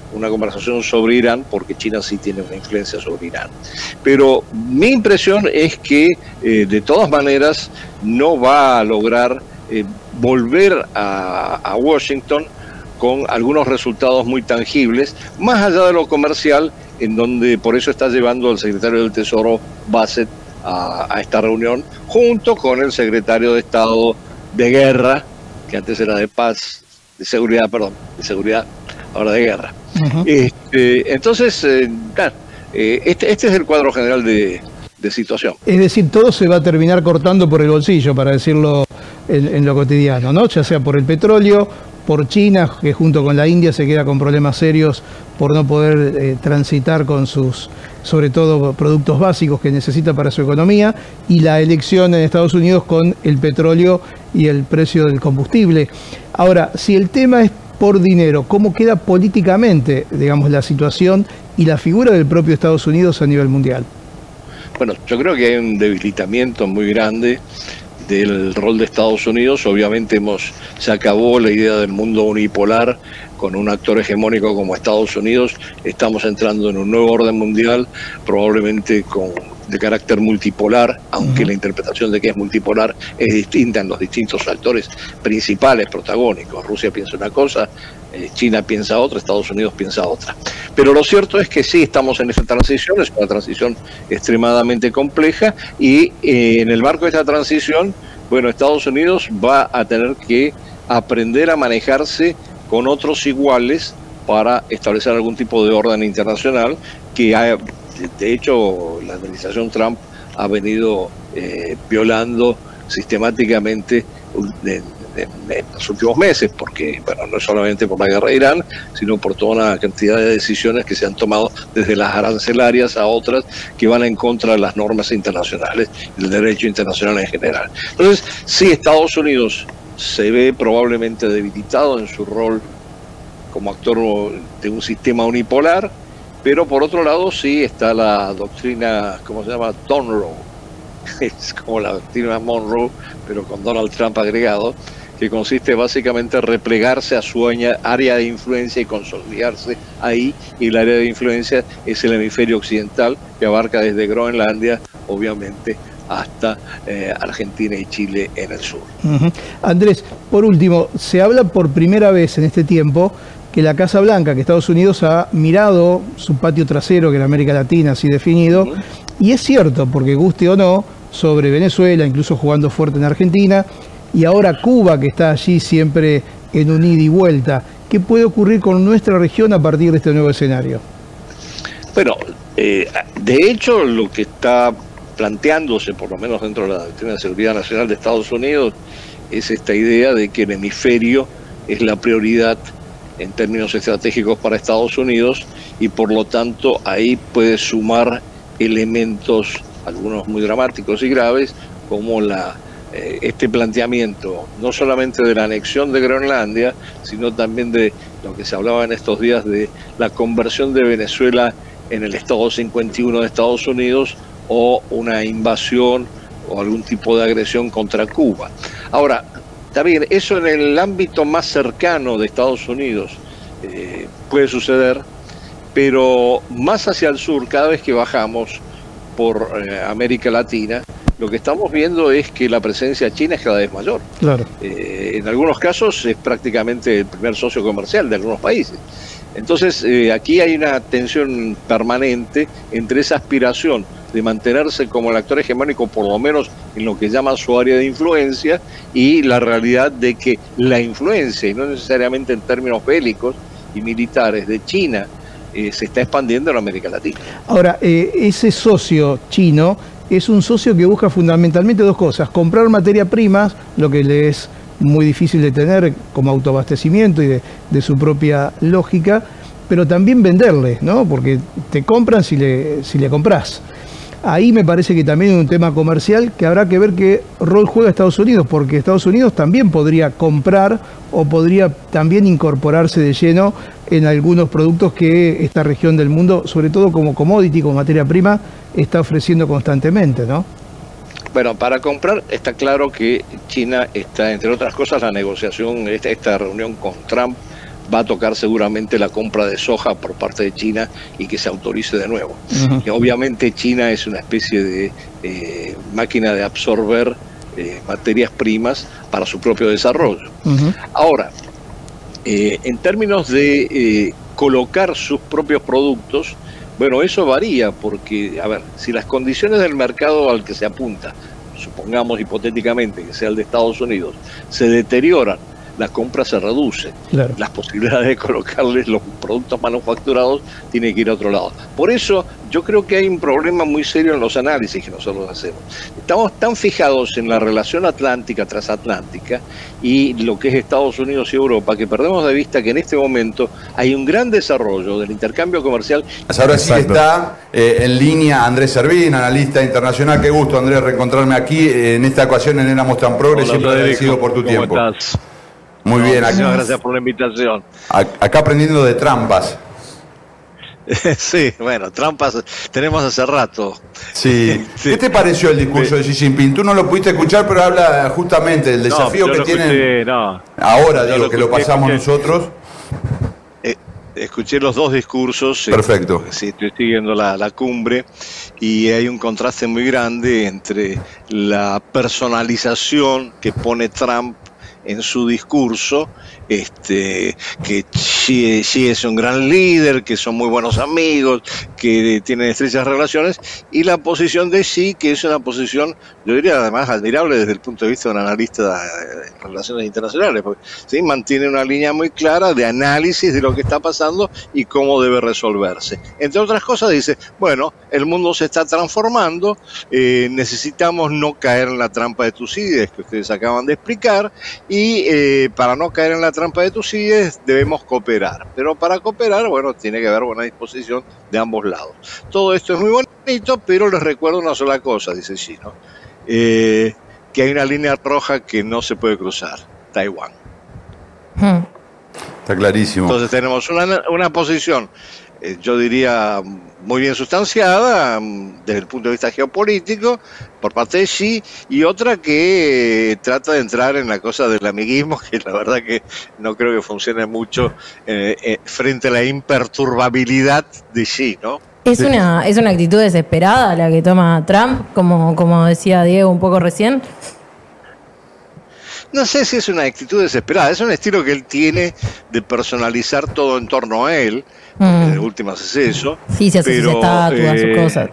una conversación sobre Irán, porque China sí tiene una influencia sobre Irán. Pero mi impresión es que, eh, de todas maneras, no va a lograr eh, volver a, a Washington con algunos resultados muy tangibles, más allá de lo comercial, en donde por eso está llevando el secretario del Tesoro, Bassett, a, a esta reunión, junto con el secretario de Estado de Guerra, que antes era de Paz, de Seguridad, perdón, de Seguridad, ahora de Guerra. Uh-huh. Este, entonces, eh, claro, eh, este, este es el cuadro general de, de situación. Es decir, todo se va a terminar cortando por el bolsillo, para decirlo en, en lo cotidiano, ¿no? Ya sea por el petróleo, por China, que junto con la India se queda con problemas serios por no poder eh, transitar con sus, sobre todo, productos básicos que necesita para su economía, y la elección en Estados Unidos con el petróleo y el precio del combustible. Ahora, si el tema es por dinero, ¿cómo queda políticamente, digamos, la situación y la figura del propio Estados Unidos a nivel mundial? Bueno, yo creo que hay un debilitamiento muy grande del rol de Estados Unidos. Obviamente hemos se acabó la idea del mundo unipolar con un actor hegemónico como Estados Unidos. Estamos entrando en un nuevo orden mundial, probablemente con de carácter multipolar, aunque uh-huh. la interpretación de que es multipolar es distinta en los distintos actores principales, protagónicos. Rusia piensa una cosa, eh, China piensa otra, Estados Unidos piensa otra. Pero lo cierto es que sí estamos en esta transición, es una transición extremadamente compleja, y eh, en el marco de esta transición, bueno, Estados Unidos va a tener que aprender a manejarse con otros iguales para establecer algún tipo de orden internacional que ha, de hecho, la administración Trump ha venido eh, violando sistemáticamente en, en, en los últimos meses, porque, bueno, no solamente por la guerra de Irán, sino por toda una cantidad de decisiones que se han tomado desde las arancelarias a otras que van en contra de las normas internacionales y del derecho internacional en general. Entonces, sí, Estados Unidos se ve probablemente debilitado en su rol como actor de un sistema unipolar, pero por otro lado sí está la doctrina, ¿cómo se llama? Monroe. Es como la doctrina Monroe, pero con Donald Trump agregado, que consiste básicamente en replegarse a su área de influencia y consolidarse ahí, y el área de influencia es el hemisferio occidental, que abarca desde Groenlandia, obviamente, hasta eh, Argentina y Chile en el sur. Uh-huh. Andrés, por último, se habla por primera vez en este tiempo que la Casa Blanca, que Estados Unidos ha mirado su patio trasero, que en América Latina así definido, uh-huh. y es cierto, porque guste o no, sobre Venezuela, incluso jugando fuerte en Argentina, y ahora Cuba, que está allí siempre en un ida y vuelta. ¿Qué puede ocurrir con nuestra región a partir de este nuevo escenario? Bueno, eh, de hecho, lo que está planteándose, por lo menos dentro de la doctrina de seguridad nacional de Estados Unidos, es esta idea de que el hemisferio es la prioridad en términos estratégicos para Estados Unidos, y por lo tanto ahí puede sumar elementos, algunos muy dramáticos y graves, como la eh, este planteamiento no solamente de la anexión de Groenlandia, sino también de lo que se hablaba en estos días de la conversión de Venezuela en el Estado cincuenta y uno de Estados Unidos, o una invasión o algún tipo de agresión contra Cuba. Ahora, también eso en el ámbito más cercano de Estados Unidos eh, puede suceder, pero más hacia el sur, cada vez que bajamos por eh, América Latina, lo que estamos viendo es que la presencia china es cada vez mayor. Claro. Eh, en algunos casos es prácticamente el primer socio comercial de algunos países. Entonces, eh, aquí hay una tensión permanente entre esa aspiración de mantenerse como el actor hegemónico, por lo menos en lo que llama su área de influencia, y la realidad de que la influencia, y no necesariamente en términos bélicos y militares, de China, eh, se está expandiendo en América Latina. Ahora, eh, ese socio chino es un socio que busca fundamentalmente dos cosas: comprar materia prima, lo que le es muy difícil de tener como autoabastecimiento y de, de su propia lógica, pero también venderle, ¿no? Porque te compran si le, si le compras. Ahí me parece que también es un tema comercial que habrá que ver qué rol juega Estados Unidos, porque Estados Unidos también podría comprar o podría también incorporarse de lleno en algunos productos que esta región del mundo, sobre todo como commodity, como materia prima, está ofreciendo constantemente, ¿no? Bueno, para comprar está claro que China está, entre otras cosas, la negociación, esta, esta reunión con Trump va a tocar seguramente la compra de soja por parte de China y que se autorice de nuevo. Uh-huh. Que obviamente China es una especie de eh, máquina de absorber eh, materias primas para su propio desarrollo. Uh-huh. Ahora, eh, en términos de eh, colocar sus propios productos, bueno, eso varía porque, a ver, si las condiciones del mercado al que se apunta, supongamos hipotéticamente que sea el de Estados Unidos, se deterioran, la compra se reduce. Claro. Las posibilidades de colocarles los productos manufacturados tienen que ir a otro lado. Por eso yo creo que hay un problema muy serio en los análisis que nosotros hacemos. Estamos tan fijados en la relación atlántica, transatlántica, y lo que es Estados Unidos y Europa, que perdemos de vista que en este momento hay un gran desarrollo del intercambio comercial. Ahora sí está eh, en línea Andrés Servín, analista internacional. Qué gusto, Andrés, reencontrarme aquí. En esta ocasión en Éramos Tan Progres, siempre agradecido por tu ¿Cómo tiempo. Estás? Muy no, bien. Muchas gracias por la invitación. Acá aprendiendo de trampas. Sí, bueno, trampas tenemos hace rato. Sí. Sí. ¿Qué te pareció el discurso de Xi Jinping? Tú no lo pudiste escuchar, pero habla justamente del desafío no, que tienen escuché, no. ahora, digo, lo que lo pasamos escuché. nosotros. Eh, escuché los dos discursos. Perfecto. Eh, sí, estoy siguiendo la, la cumbre y hay un contraste muy grande entre la personalización que pone Trump en su discurso, este, que Xi, Xi es un gran líder, que son muy buenos amigos, que tienen estrechas relaciones, y la posición de Xi, que es una posición, yo diría además admirable desde el punto de vista de un analista en relaciones internacionales, porque ¿sí? mantiene una línea muy clara de análisis de lo que está pasando y cómo debe resolverse. Entre otras cosas dice, bueno, el mundo se está transformando, eh, necesitamos no caer en la trampa de Tucídides, que ustedes acaban de explicar, y eh, para no caer en la trampa de Tucídides debemos cooperar, pero para cooperar, bueno, tiene que haber buena disposición de ambos lados. Todo esto es muy bonito, pero les recuerdo una sola cosa, dice Xi, ¿no? Eh, que hay una línea roja que no se puede cruzar, Taiwán. Hmm. Está clarísimo. Entonces tenemos una, una posición, eh, yo diría, muy bien sustanciada desde el punto de vista geopolítico por parte de Xi, y otra que eh, trata de entrar en la cosa del amiguismo, que la verdad que no creo que funcione mucho eh, eh, frente a la imperturbabilidad de Xi, ¿no? Es una, es una actitud desesperada la que toma Trump, como, como decía Diego un poco recién. No sé si es una actitud desesperada, es un estilo que él tiene de personalizar todo en torno a él. Mm. En últimas es eso. Sí, se hace pero, sus estatuas, eh, sus cosas.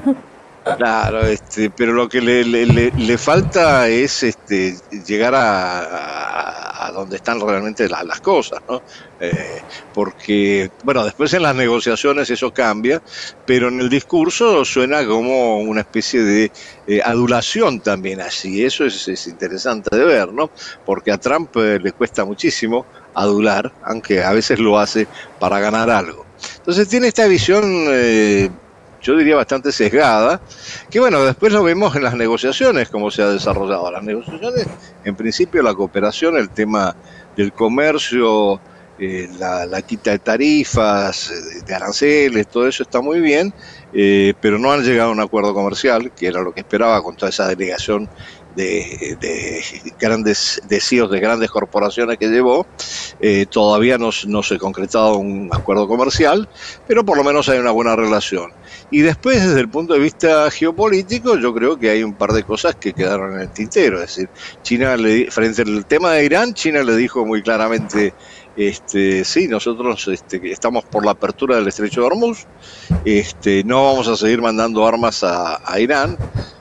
Claro, este, pero lo que le, le, le, le falta es este, llegar a, a, a donde están realmente las, las cosas, ¿no? Eh, porque, bueno, después en las negociaciones eso cambia, pero en el discurso suena como una especie de eh, adulación también así. Eso es, es interesante de ver, ¿no? Porque a Trump eh, le cuesta muchísimo adular, aunque a veces lo hace para ganar algo. Entonces tiene esta visión, eh, yo diría bastante sesgada, que bueno, después lo vemos en las negociaciones, cómo se ha desarrollado. Las negociaciones, en principio la cooperación, el tema del comercio, eh, la, la quita de tarifas, de aranceles, todo eso está muy bien, eh, pero no han llegado a un acuerdo comercial, que era lo que esperaba con toda esa delegación de, de grandes de C E Os de grandes corporaciones que llevó. Eh, todavía no, no se ha concretado un acuerdo comercial, pero por lo menos hay una buena relación. Y después, desde el punto de vista geopolítico, yo creo que hay un par de cosas que quedaron en el tintero. Es decir, China, le, frente al tema de Irán, China le dijo muy claramente, este, sí, nosotros este, estamos por la apertura del estrecho de Hormuz, este, no vamos a seguir mandando armas a, a Irán,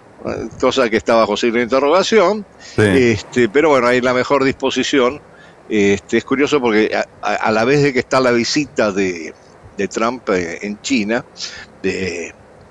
cosa que está bajo signo de interrogación, sí. este, pero bueno, hay la mejor disposición. Este, es curioso porque a, a la vez de que está la visita de, de Trump en China, de,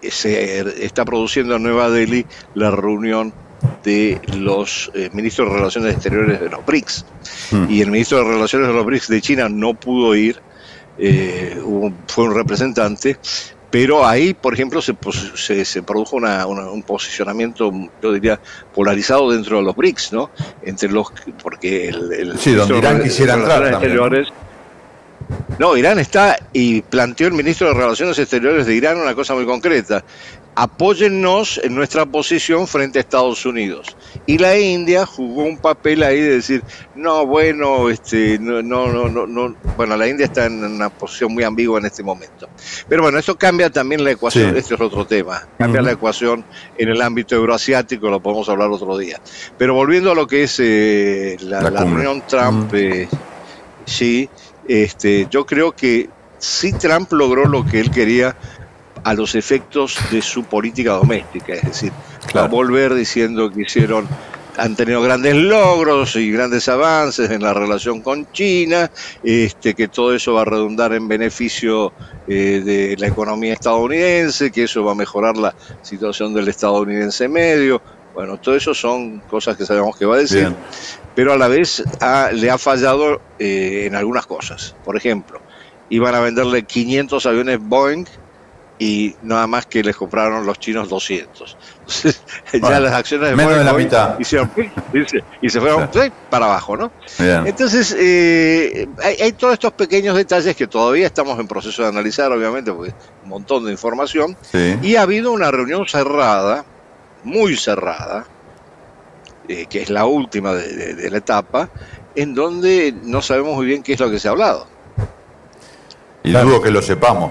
se está produciendo en Nueva Delhi la reunión de los eh, ministros de Relaciones Exteriores de los B R I C S. Hmm. Y el ministro de Relaciones de los B R I C S de China no pudo ir, eh, hubo, fue un representante, pero ahí, por ejemplo, se, se, se produjo una, una, un posicionamiento, yo diría, polarizado dentro de los B R I C S, ¿no? Entre los, porque el, el sí, donde Irán quisiera entrar también, ¿no? No, Irán está, y planteó el ministro de Relaciones Exteriores de Irán una cosa muy concreta: apóyennos en nuestra posición frente a Estados Unidos. Y la India jugó un papel ahí de decir, no, bueno, este, no, no, no, no, no. Bueno, la India está en una posición muy ambigua en este momento. Pero bueno, eso cambia también la ecuación, sí. Este es otro tema, cambia uh-huh. la ecuación en el ámbito euroasiático, lo podemos hablar otro día. Pero volviendo a lo que es eh, la, la, la reunión Trump, uh-huh. eh, sí, este, yo creo que sí Trump logró lo que él quería a los efectos de su política doméstica, es decir, claro. va a volver diciendo que hicieron, han tenido grandes logros y grandes avances en la relación con China, este, que todo eso va a redundar en beneficio eh, de la economía estadounidense, que eso va a mejorar la situación del estadounidense medio. Bueno, todo eso son cosas que sabemos que va a decir, bien. Pero a la vez ha, le ha fallado eh, en algunas cosas. Por ejemplo, iban a venderle quinientos aviones Boeing y nada más que les compraron los chinos doscientos. Entonces, bueno, ya las acciones de menos Boeing de la mitad hicieron y se fueron sí. para abajo, ¿no? Bien. Entonces, eh, hay, hay todos estos pequeños detalles que todavía estamos en proceso de analizar, obviamente, porque hay un montón de información. Sí. Y ha habido una reunión cerrada, muy cerrada, eh, que es la última de, de, de la etapa, en donde no sabemos muy bien qué es lo que se ha hablado. Y claro. dudo que lo sepamos.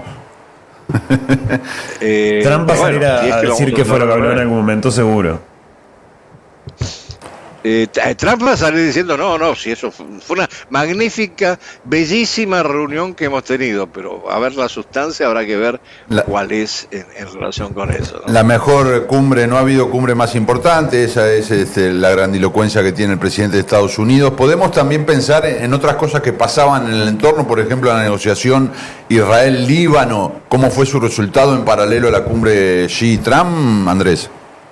eh, Trump va a salir bueno, a, si es que a decir que fue lo que habló en algún momento, seguro. Eh, Trump va a salir diciendo, no, no, si eso fue, fue una magnífica, bellísima reunión que hemos tenido, pero a ver la sustancia habrá que ver la, cuál es en, en relación con eso, ¿no? La mejor cumbre, no ha habido cumbre más importante, esa es este, la grandilocuencia que tiene el presidente de Estados Unidos. Podemos también pensar en otras cosas que pasaban en el entorno, por ejemplo, la negociación Israel-Líbano, ¿cómo fue su resultado en paralelo a la cumbre Xi-Trump, Andrés?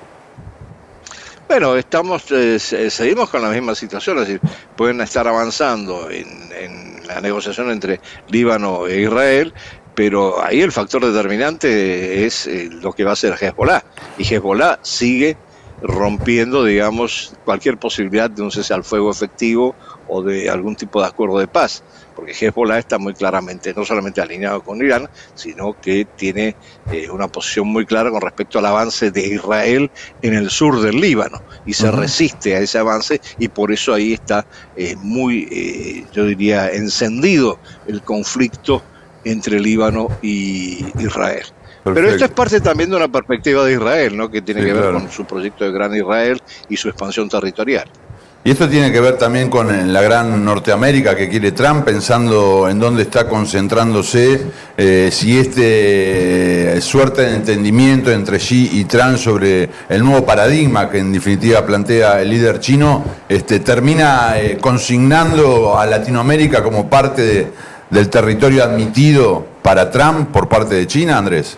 Bueno, estamos, eh, seguimos con la misma situación, es decir, pueden estar avanzando en, en la negociación entre Líbano e Israel, pero ahí el factor determinante es eh, lo que va a hacer Hezbollah, y Hezbollah sigue rompiendo, digamos, cualquier posibilidad de un cese al fuego efectivo o de algún tipo de acuerdo de paz, porque Hezbollah está muy claramente, no solamente alineado con Irán, sino que tiene eh, una posición muy clara con respecto al avance de Israel en el sur del Líbano, y se uh-huh. resiste a ese avance, y por eso ahí está eh, muy, eh, yo diría, encendido el conflicto entre Líbano y Israel. Perfecto. Pero esto es parte también de una perspectiva de Israel, ¿no? Que tiene sí, que ver claro. con su proyecto de Gran Israel y su expansión territorial. Y esto tiene que ver también con la gran Norteamérica que quiere Trump, pensando en dónde está concentrándose, eh, si este eh, suerte de entendimiento entre Xi y Trump sobre el nuevo paradigma que en definitiva plantea el líder chino, este, termina eh, consignando a Latinoamérica como parte de, del territorio admitido para Trump por parte de China, Andrés.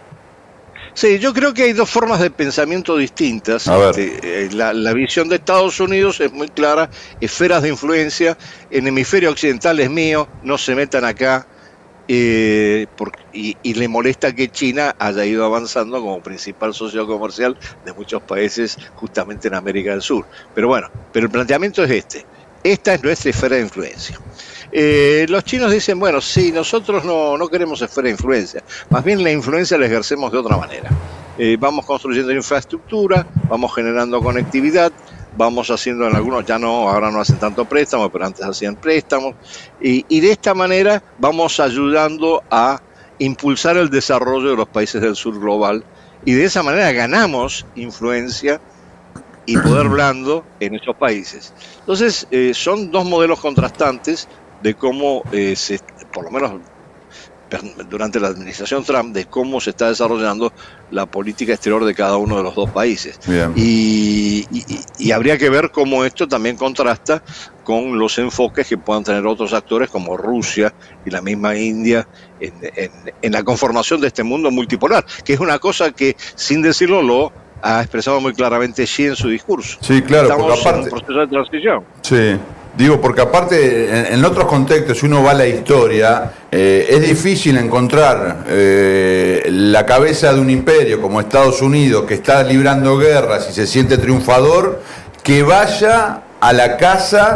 Sí, yo creo que hay dos formas de pensamiento distintas. Este, la, la visión de Estados Unidos es muy clara, esferas de influencia, el hemisferio occidental es mío, no se metan acá, eh, por, y, y le molesta que China haya ido avanzando como principal socio comercial de muchos países justamente en América del Sur. Pero bueno, pero el planteamiento es este, esta es nuestra esfera de influencia. Eh, los chinos dicen, bueno, sí, nosotros no, no queremos esfera de influencia, más bien la influencia la ejercemos de otra manera. Eh, vamos construyendo infraestructura, vamos generando conectividad, vamos haciendo en algunos, ya no, ahora no hacen tanto préstamo, pero antes hacían préstamos, y, y de esta manera vamos ayudando a impulsar el desarrollo de los países del sur global, y de esa manera ganamos influencia y poder blando en esos países. Entonces, eh, son dos modelos contrastantes de cómo, eh, se, por lo menos durante la administración Trump, de cómo se está desarrollando la política exterior de cada uno de los dos países. Y, y, y habría que ver cómo esto también contrasta con los enfoques que puedan tener otros actores como Rusia y la misma India en, en, en la conformación de este mundo multipolar, que es una cosa que, sin decirlo, lo ha expresado muy claramente Xi en su discurso. Sí, claro, estamos porque aparte, en un proceso de transición. Sí. Digo, porque aparte, en, en otros contextos, si uno va a la historia, eh, es difícil encontrar eh, la cabeza de un imperio como Estados Unidos, que está librando guerras y se siente triunfador, que vaya a la casa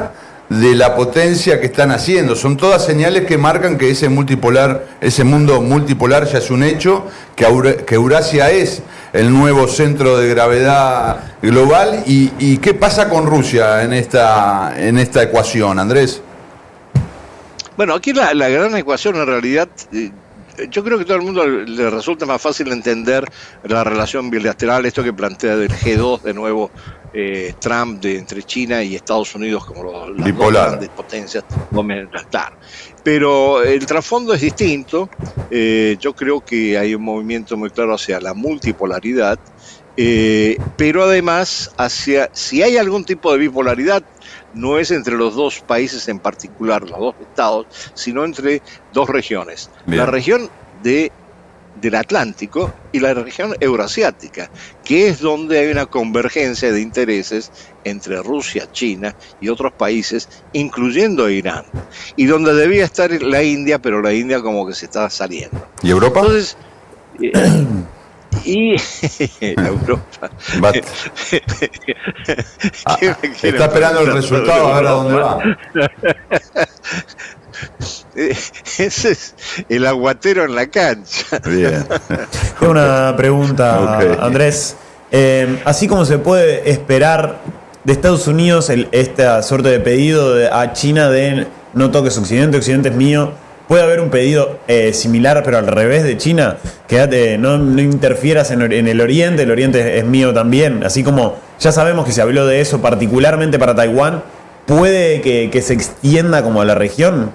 de la potencia que están haciendo. Son todas señales que marcan que ese multipolar, ese mundo multipolar ya es un hecho, que, Aura, que Eurasia es el nuevo centro de gravedad global. ¿Y, y qué pasa con Rusia en esta, en esta ecuación, Andrés? Bueno, aquí la, la gran ecuación en realidad, eh, yo creo que a todo el mundo le resulta más fácil entender la relación bilateral, esto que plantea del G dos de nuevo, eh, Trump de, entre China y Estados Unidos como lo, las dos grandes potencias. Pero el trasfondo es distinto, eh, yo creo que hay un movimiento muy claro hacia la multipolaridad, eh, pero además hacia, si hay algún tipo de bipolaridad, no es entre los dos países en particular, los dos estados, sino entre dos regiones. Bien. La región de, del Atlántico y la región eurasiática, que es donde hay una convergencia de intereses entre Rusia, China y otros países, incluyendo Irán, y donde debía estar la India, pero la India como que se está saliendo. ¿Y Europa? Entonces, eh, y Europa. ah, está esperando el resultado, a ver a dónde va. Ese es el aguatero en la cancha. Bien. Tengo una pregunta, okay. Andrés. Eh, así como se puede esperar de Estados Unidos el, esta suerte de pedido de, a China de no toques Occidente, Occidente es mío, ¿puede haber un pedido eh, similar pero al revés de China? Quédate, no, no interfieras en, en el Oriente, el Oriente es mío también. Así como ya sabemos que se habló de eso particularmente para Taiwán, ¿puede que, que se extienda como a la región?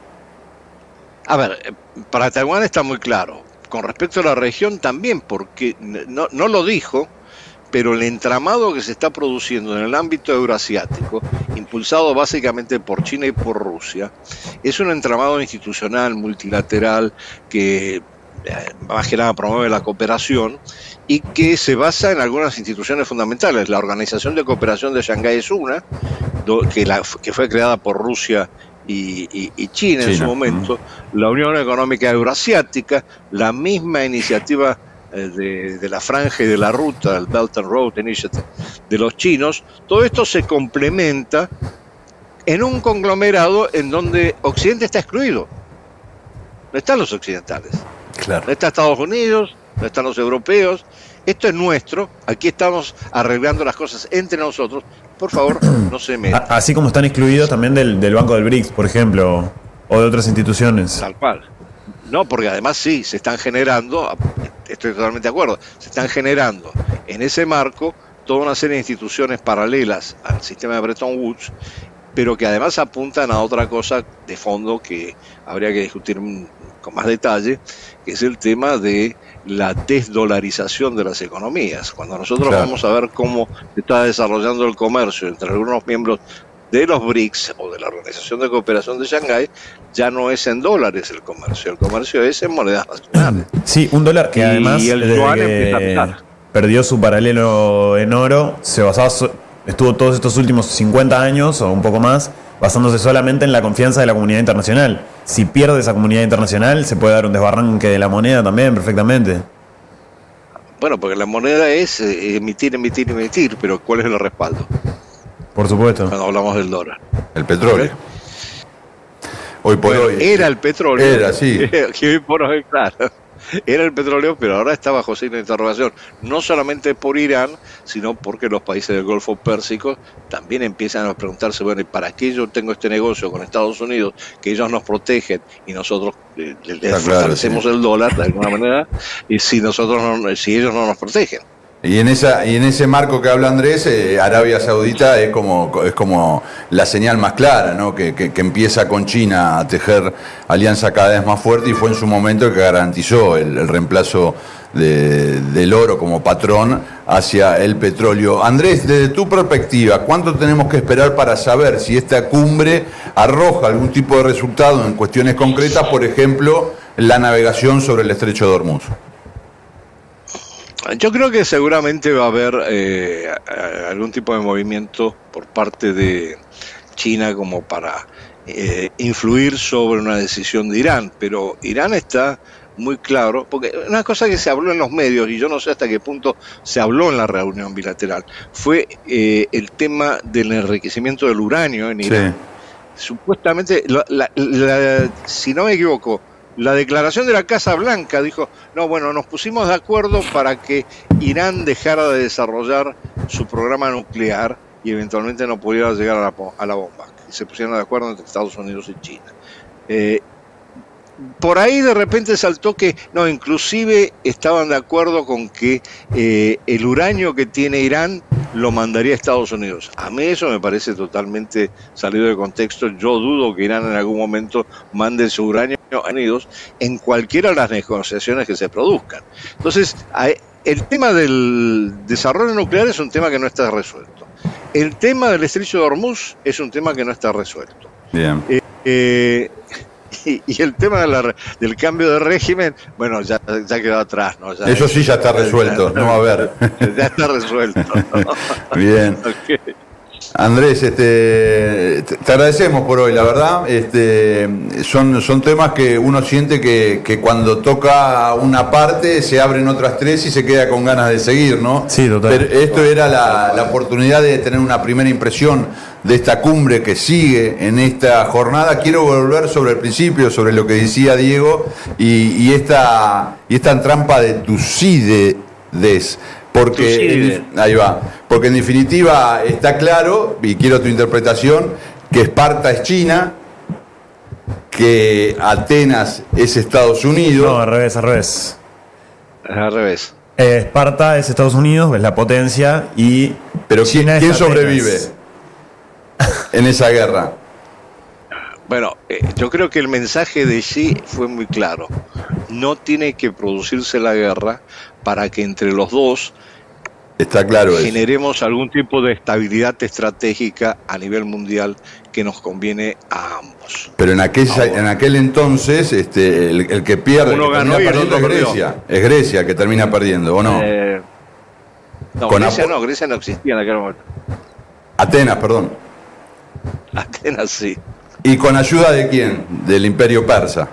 A ver, para Taiwán está muy claro. Con respecto a la región también, porque no, no lo dijo, pero el entramado que se está produciendo en el ámbito eurasiático, impulsado básicamente por China y por Rusia, es un entramado institucional, multilateral, que más que nada promueve la cooperación y que se basa en algunas instituciones fundamentales. La Organización de Cooperación de Shanghái es una, que, la, que fue creada por Rusia Y, y, y China, China en su momento, uh-huh. La Unión Económica Eurasiática, la misma iniciativa eh, de, de la franja y de la ruta, el Belt and Road Initiative de los chinos. Todo esto se complementa en un conglomerado en donde Occidente está excluido. No están los occidentales, claro. No está Estados Unidos, no están los europeos. Esto es nuestro, aquí estamos arreglando las cosas entre nosotros. Por favor, no se metan. Así como están excluidos también del, del Banco del B R I C S, por ejemplo, o de otras instituciones. Tal cual. No, porque además sí, se están generando, estoy totalmente de acuerdo, se están generando en ese marco toda una serie de instituciones paralelas al sistema de Bretton Woods, pero que además apuntan a otra cosa de fondo que habría que discutir con más detalle, que es el tema de la desdolarización de las economías. Cuando nosotros claro. vamos a ver cómo se está desarrollando el comercio entre algunos miembros de los B R I C S o de la Organización de Cooperación de Shanghái, ya no es en dólares el comercio, el comercio es en monedas nacionales. Sí, un dólar que y además el yuan empieza a pesar. Perdió su paralelo en oro, se basaba, estuvo todos estos últimos cincuenta años o un poco más basándose solamente en la confianza de la comunidad internacional. Si pierde esa comunidad internacional, se puede dar un desbarranque de la moneda también, perfectamente. Bueno, porque la moneda es eh, emitir, emitir, emitir, pero ¿cuál es el respaldo? Por supuesto. Cuando hablamos del dólar. El petróleo. ¿Okay? Hoy por bueno, hoy. Era el petróleo. Era, sí. Que hoy por hoy, claro. Era el petróleo, pero ahora está bajo signo de interrogación, no solamente por Irán, sino porque los países del Golfo Pérsico también empiezan a preguntarse, bueno, ¿y para qué yo tengo este negocio con Estados Unidos, que ellos nos protegen y nosotros eh, les claro, fortalecemos sí. el dólar de alguna manera, y si nosotros no, si ellos no nos protegen? Y en esa y en ese marco que habla Andrés, eh, Arabia Saudita es como es como la señal más clara, ¿no? Que, que, que empieza con China a tejer alianza cada vez más fuerte y fue en su momento el que garantizó el, el reemplazo de, del oro como patrón hacia el petróleo. Andrés, desde tu perspectiva, ¿cuánto tenemos que esperar para saber si esta cumbre arroja algún tipo de resultado en cuestiones concretas, por ejemplo, la navegación sobre el estrecho de Hormuz? Yo creo que seguramente va a haber eh, algún tipo de movimiento por parte de China como para eh, influir sobre una decisión de Irán, pero Irán está muy claro, porque una cosa que se habló en los medios, y yo no sé hasta qué punto se habló en la reunión bilateral, fue eh, el tema del enriquecimiento del uranio en Irán. supuestamente, la, la, la, si no me equivoco, la declaración de la Casa Blanca dijo, no, bueno, nos pusimos de acuerdo para que Irán dejara de desarrollar su programa nuclear y eventualmente no pudiera llegar a la, a la bomba. Y se pusieron de acuerdo entre Estados Unidos y China. Eh, por ahí de repente saltó que, no, inclusive estaban de acuerdo con que eh, el uranio que tiene Irán lo mandaría a Estados Unidos. A mí eso me parece totalmente salido de contexto. Yo dudo que Irán en algún momento mande su uranio a Estados Unidos en cualquiera de las negociaciones que se produzcan. Entonces, el tema del desarrollo nuclear es un tema que no está resuelto. El tema del estrecho de Hormuz es un tema que no está resuelto. Bien. Eh, eh, y, y el tema de la, del cambio de régimen, bueno, ya, ya quedó atrás, ¿no? Ya Eso sí ya está resuelto, ya, no va a haber. Ya está resuelto, ¿no? Bien. Okay. Andrés, este, te agradecemos por hoy, la verdad. Este, son, son temas que uno siente que, que cuando toca una parte se abren otras tres y se queda con ganas de seguir, ¿no? Sí, total. Pero esto era la, la oportunidad de tener una primera impresión de esta cumbre que sigue en esta jornada. Quiero volver sobre el principio, sobre lo que decía Diego y, y, esta, y esta trampa de Tucídides. Porque en, ahí va, porque en definitiva está claro, y quiero tu interpretación, que Esparta es China, que Atenas es Estados Unidos. No, al revés, al revés. Al revés. Eh, Esparta es Estados Unidos, es la potencia, y pero China ¿quién, es ¿quién sobrevive en esa guerra? Bueno, eh, yo creo que el mensaje de Xi fue muy claro. No tiene que producirse la guerra para que entre los dos Está claro generemos eso. algún tipo de estabilidad estratégica a nivel mundial que nos conviene a ambos. Pero en aquel, en aquel entonces este, el, el que pierde, Uno el que ganó termina y el perdiendo otro es Grecia. Es Grecia el que termina perdiendo, ¿o no? Eh, no, Con Grecia Apo- no, Grecia no existía en aquel momento. Atenas, perdón. Atenas sí. ¿Y con ayuda de quién? Del Imperio Persa.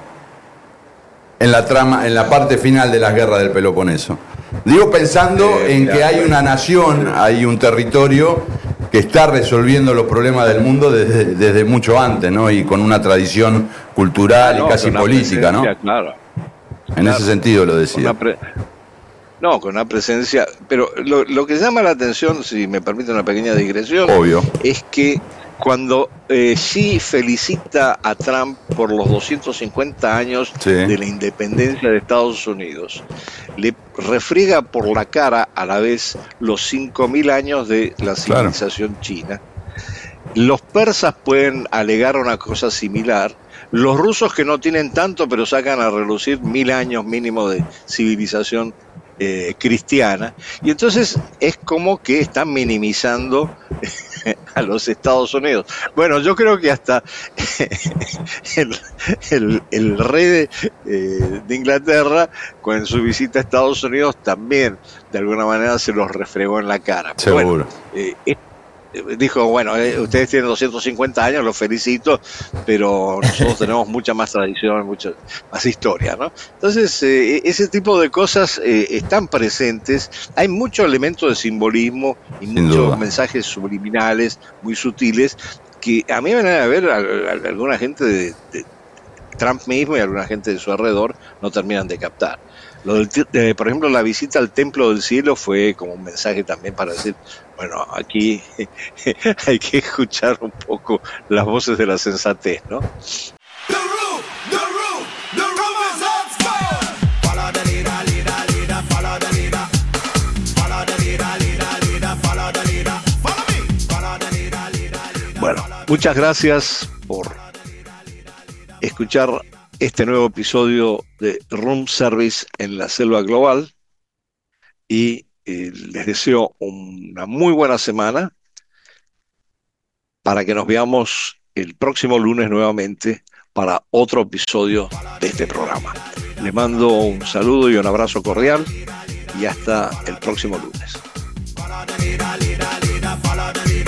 En la trama, en la parte final de las guerras del Peloponeso. Digo pensando Eh, en claro. que hay una nación, hay un territorio que está resolviendo los problemas del mundo desde, desde mucho antes, ¿no? Y con una tradición cultural Ah, no, y casi con una política, ¿no? presencia, claro. En claro. ese sentido lo Con decía. una pre- No, con una presencia. Pero lo, lo que llama la atención, si me permite una pequeña digresión, Obvio. es que cuando eh, Xi felicita a Trump por los doscientos cincuenta años Sí. de la independencia de Estados Unidos, le refriega por la cara a la vez los cinco mil años de la civilización claro. china. Los persas pueden alegar una cosa similar. Los rusos, que no tienen tanto, pero sacan a relucir mil años mínimo de civilización eh, cristiana. Y entonces es como que están minimizando a los Estados Unidos. Bueno, yo creo que hasta el, el, el rey de, eh, de Inglaterra, con su visita a Estados Unidos, también de alguna manera se los refregó en la cara. Pero Seguro. Bueno, eh, dijo, bueno, eh, ustedes tienen doscientos cincuenta años, los felicito, pero nosotros tenemos mucha más tradición, mucha más historia, ¿no? Entonces, eh, ese tipo de cosas eh, están presentes. Hay mucho elemento de simbolismo y Sin muchos duda. mensajes subliminales, muy sutiles, que a mí me van a ver a, a, a alguna gente de, de Trump mismo y alguna gente de su alrededor no terminan de captar. Lo del, eh, por ejemplo, la visita al Templo del Cielo fue como un mensaje también para decir, bueno, aquí hay que escuchar un poco las voces de la sensatez, ¿no? The rule, the rule, the Romans on fire. Follow the leader, leader, leader, follow the leader. Follow the leader, leader, leader, follow the leader. Follow me. Follow the leader, leader, leader. Bueno, muchas gracias por escuchar este nuevo episodio de Room Service en la Selva Global y eh, les deseo una muy buena semana para que nos veamos el próximo lunes nuevamente para otro episodio de este programa. Les mando un saludo y un abrazo cordial y hasta el próximo lunes. Follow the leader, leader, leader, follow the leader.